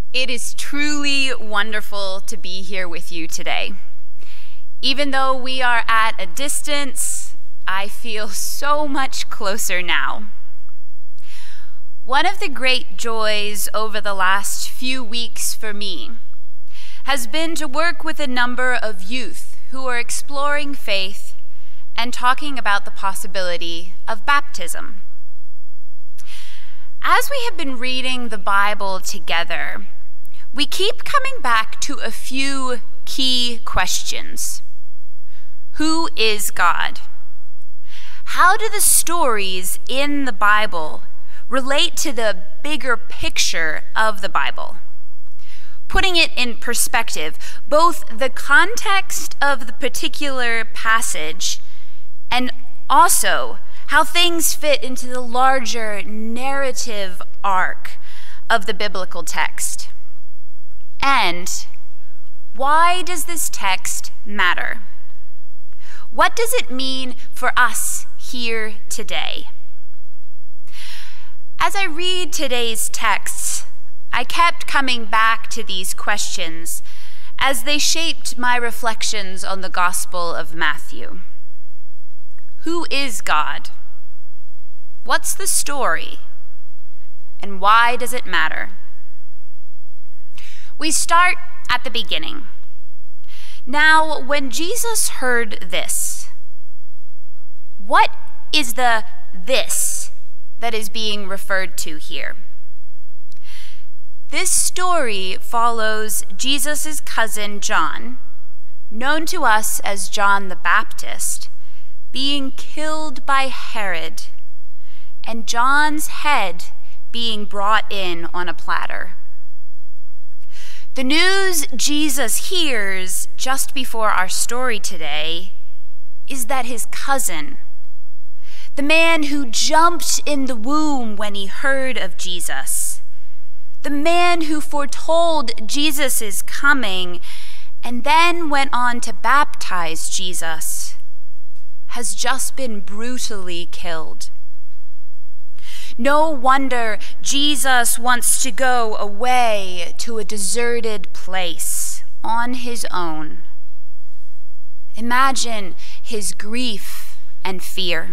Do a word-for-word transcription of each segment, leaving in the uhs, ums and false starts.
It is truly wonderful to be here with you today. Even though we are at a distance, I feel so much closer now. One of the great joys over the last few weeks for me has been to work with a number of youth who are exploring faith and talking about the possibility of baptism. As we have been reading the Bible together, we keep coming back to a few key questions. Who is God? How do the stories in the Bible relate to the bigger picture of the Bible? Putting it in perspective, both the context of the particular passage and also how things fit into the larger narrative arc of the biblical text. And why does this text matter? What does it mean for us here today? As I read today's texts, I kept coming back to these questions as they shaped my reflections on the Gospel of Matthew. Who is God? What's the story? And why does it matter? We start at the beginning. Now, when Jesus heard this, what is the this that is being referred to here? This story follows Jesus' cousin John, known to us as John the Baptist, being killed by Herod, and John's head being brought in on a platter. The news Jesus hears just before our story today is that his cousin, the man who jumped in the womb when he heard of Jesus, the man who foretold Jesus' coming and then went on to baptize Jesus, has just been brutally killed. No wonder Jesus wants to go away to a deserted place on his own. Imagine his grief and fear.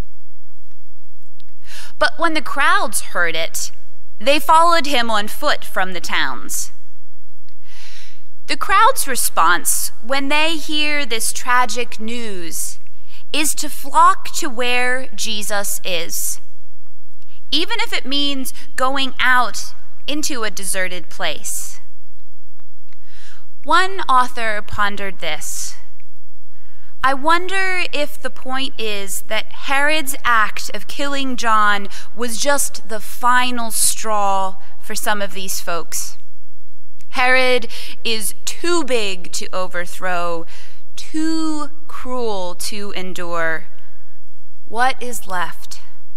But when the crowds heard it, they followed him on foot from the towns. The crowd's response when they hear this tragic news is to flock to where Jesus is, even if it means going out into a deserted place. One author pondered this. I wonder if the point is that Herod's act of killing John was just the final straw for some of these folks. Herod is too big to overthrow, too cruel to endure. What is left?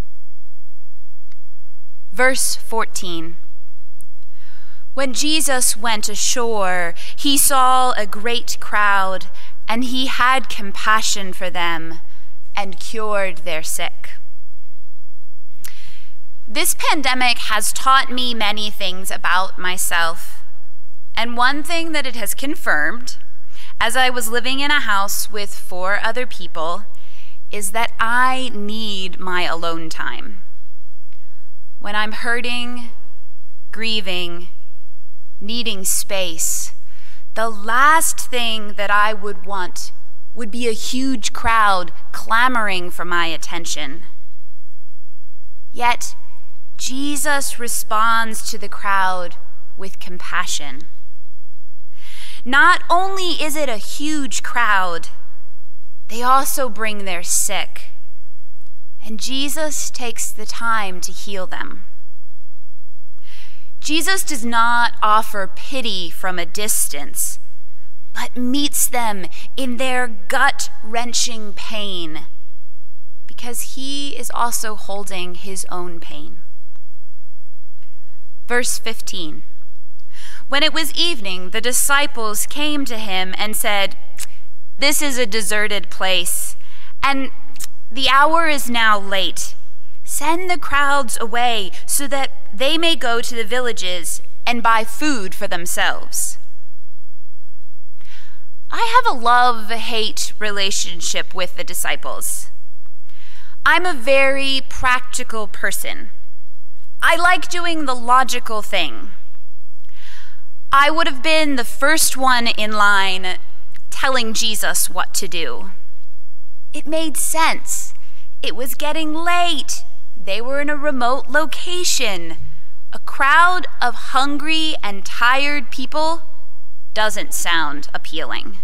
Verse fourteen. When Jesus went ashore, he saw a great crowd, and he had compassion for them and cured their sick. This pandemic has taught me many things about myself, and one thing that it has confirmed, as I was living in a house with four other people, is that I need my alone time. When I'm hurting, grieving, needing space, the last thing that I would want would be a huge crowd clamoring for my attention. Yet, Jesus responds to the crowd with compassion. Not only is it a huge crowd, they also bring their sick. And Jesus takes the time to heal them. Jesus does not offer pity from a distance, but meets them in their gut-wrenching pain, because he is also holding his own pain. Verse fifteen. When it was evening, the disciples came to him and said, "This is a deserted place, and the hour is now late. Send the crowds away so that they may go to the villages and buy food for themselves. I have a love-hate relationship with the disciples. I'm a very practical person. I like doing the logical thing. I would have been the first one in line telling Jesus what to do. It made sense. It was getting late. They were in a remote location. A crowd of hungry and tired people doesn't sound appealing.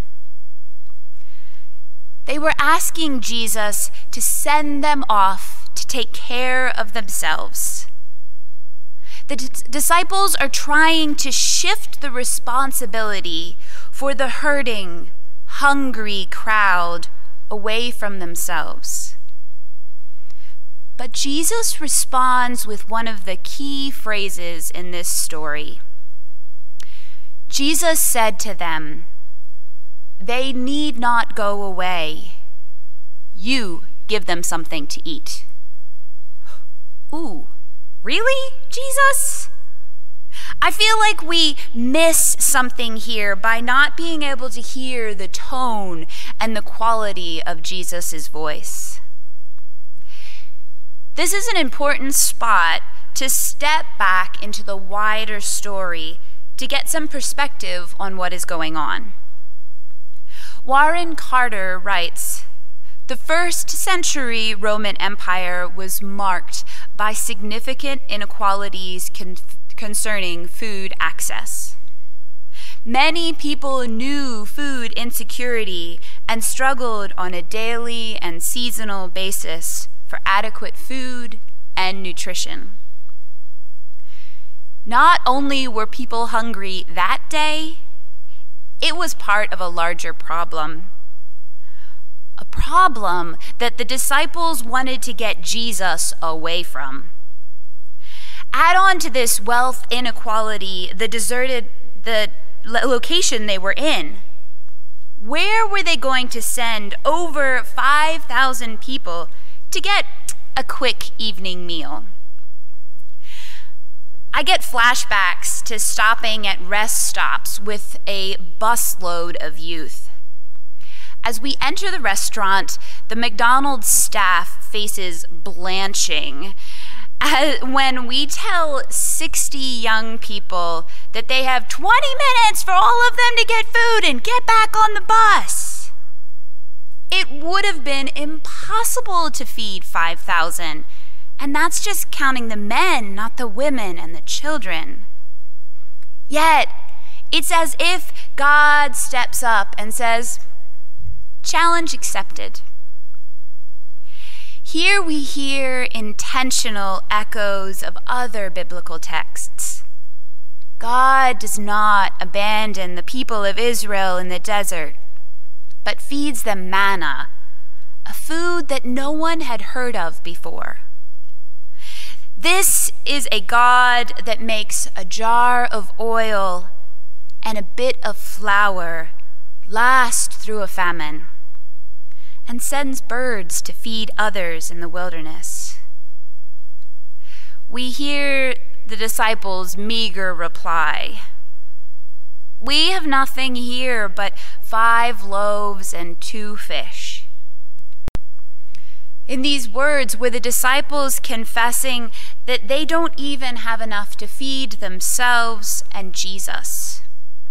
They were asking Jesus to send them off to take care of themselves. The d- disciples are trying to shift the responsibility for the hurting, hungry crowd away from themselves. But Jesus responds with one of the key phrases in this story. Jesus said to them, "They need not go away. You give them something to eat." Ooh, really, Jesus? I feel like we miss something here by not being able to hear the tone and the quality of Jesus' voice. This is an important spot to step back into the wider story to get some perspective on what is going on. Warren Carter writes, "The first century Roman Empire was marked by significant inequalities con- concerning food access. Many people knew food insecurity and struggled on a daily and seasonal basis for adequate food and nutrition. Not only were people hungry that day, it was part of a larger problem. A problem that the disciples wanted to get Jesus away from. Add on to this wealth inequality the deserted the location they were in. Where were they going to send over five thousand people to get a quick evening meal? I get flashbacks to stopping at rest stops with a busload of youth. As we enter the restaurant, the McDonald's staff faces blanching as when we tell sixty young people that they have twenty minutes for all of them to get food and get back on the bus. It would have been impossible to feed five thousand, and that's just counting the men, not the women and the children. Yet, it's as if God steps up and says, "Challenge accepted." Here we hear intentional echoes of other biblical texts. God does not abandon the people of Israel in the desert, but feeds them manna, a food that no one had heard of before. This is a God that makes a jar of oil and a bit of flour last through a famine, and sends birds to feed others in the wilderness. We hear the disciples' meager reply, "We have nothing here but five loaves and two fish." In these words, were the disciples confessing that they don't even have enough to feed themselves and Jesus?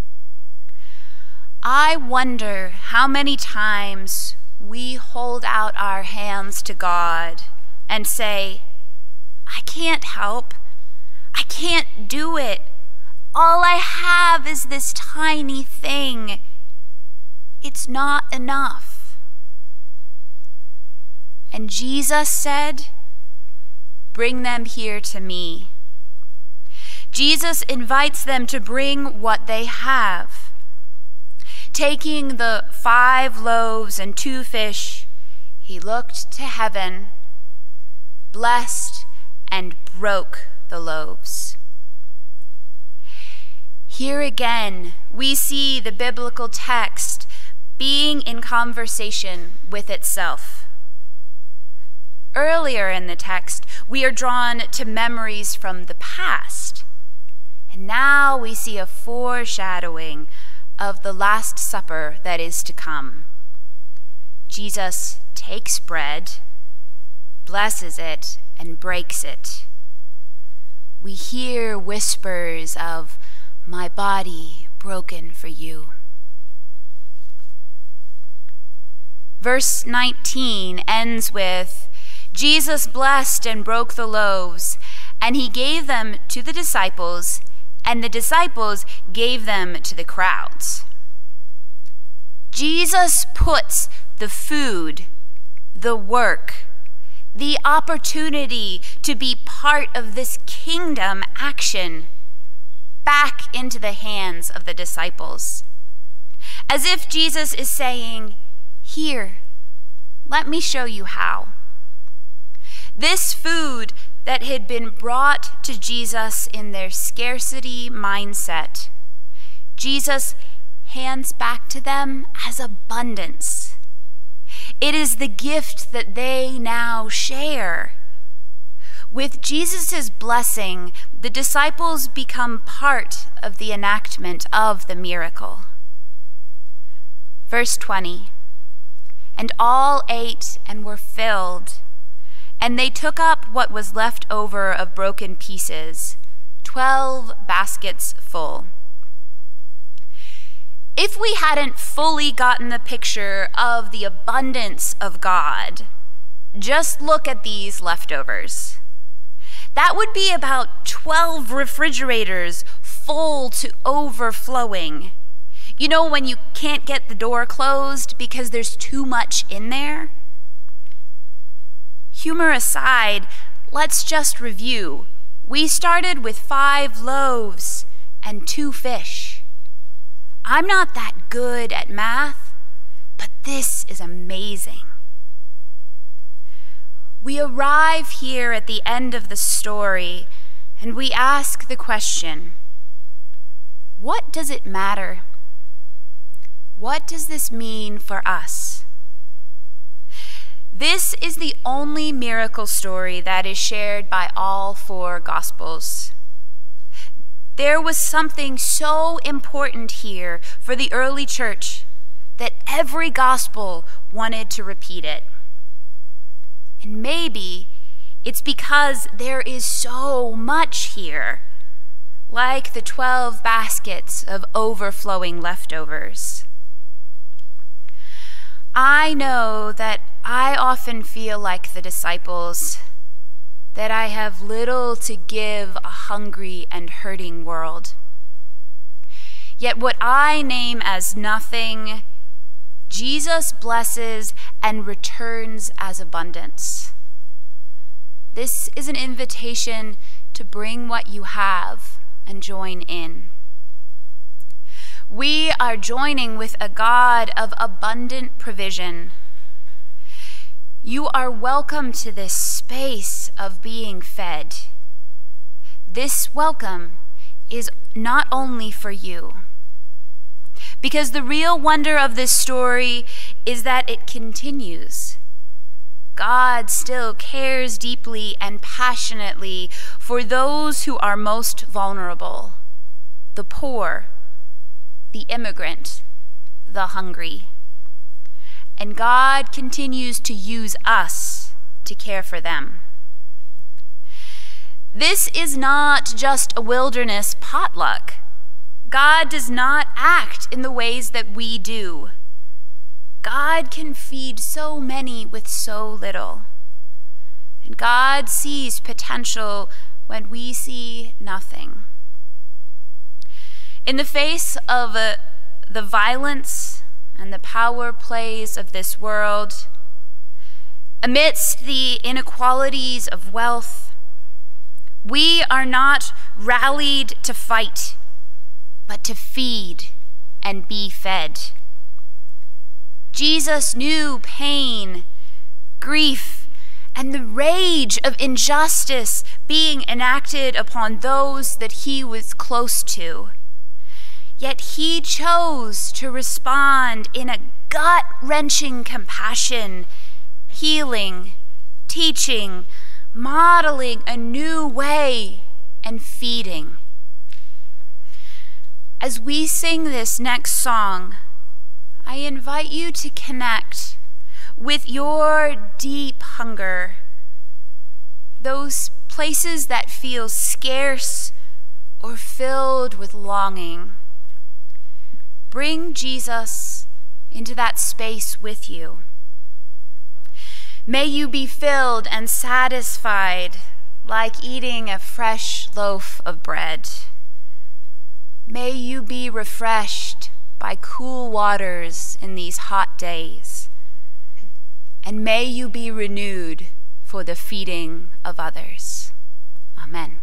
I wonder how many times we hold out our hands to God and say, "I can't help. I can't do it. All I have is this tiny thing. It's not enough." And Jesus said, "Bring them here to me." Jesus invites them to bring what they have. Taking the five loaves and two fish, he looked to heaven, blessed, and broke the loaves. Here again, we see the biblical text being in conversation with itself. Earlier in the text, we are drawn to memories from the past. And now we see a foreshadowing of the Last Supper that is to come. Jesus takes bread, blesses it, and breaks it. We hear whispers of, "My body broken for you." Verse nineteen ends with, Jesus blessed and broke the loaves, and he gave them to the disciples, and the disciples gave them to the crowds. Jesus puts the food, the work, the opportunity to be part of this kingdom action back into the hands of the disciples. As if Jesus is saying, "Here, let me show you how." This food that had been brought to Jesus in their scarcity mindset, Jesus hands back to them as abundance. It is the gift that they now share. With Jesus' blessing, the disciples become part of the enactment of the miracle. Verse twenty, and all ate and were filled, and they took up what was left over of broken pieces, twelve baskets full. If we hadn't fully gotten the picture of the abundance of God, just look at these leftovers. That would be about twelve refrigerators full to overflowing. You know when you can't get the door closed because there's too much in there? Humor aside, let's just review. We started with five loaves and two fish. I'm not that good at math, but this is amazing. We arrive here at the end of the story, and we ask the question, what does it matter? What does this mean for us? This is the only miracle story that is shared by all four Gospels. There was something so important here for the early church that every Gospel wanted to repeat it. And maybe it's because there is so much here, like the twelve baskets of overflowing leftovers. I know that I often feel like the disciples, that I have little to give a hungry and hurting world. Yet what I name as nothing, Jesus blesses and returns as abundance. This is an invitation to bring what you have and join in. We are joining with a God of abundant provision. You are welcome to this space of being fed. This welcome is not only for you, because the real wonder of this story is that it continues. God still cares deeply and passionately for those who are most vulnerable, the poor, the immigrant, the hungry. And God continues to use us to care for them. This is not just a wilderness potluck. God does not act in the ways that we do. God can feed so many with so little. And God sees potential when we see nothing. In the face of uh, the violence and the power plays of this world, amidst the inequalities of wealth, we are not rallied to fight, but to feed and be fed. Jesus knew pain, grief, and the rage of injustice being enacted upon those that he was close to. Yet he chose to respond in a gut-wrenching compassion, healing, teaching, modeling a new way, and feeding. As we sing this next song, I invite you to connect with your deep hunger, those places that feel scarce or filled with longing. Bring Jesus into that space with you. May you be filled and satisfied like eating a fresh loaf of bread. May you be refreshed by cool waters in these hot days. And may you be renewed for the feeding of others. Amen.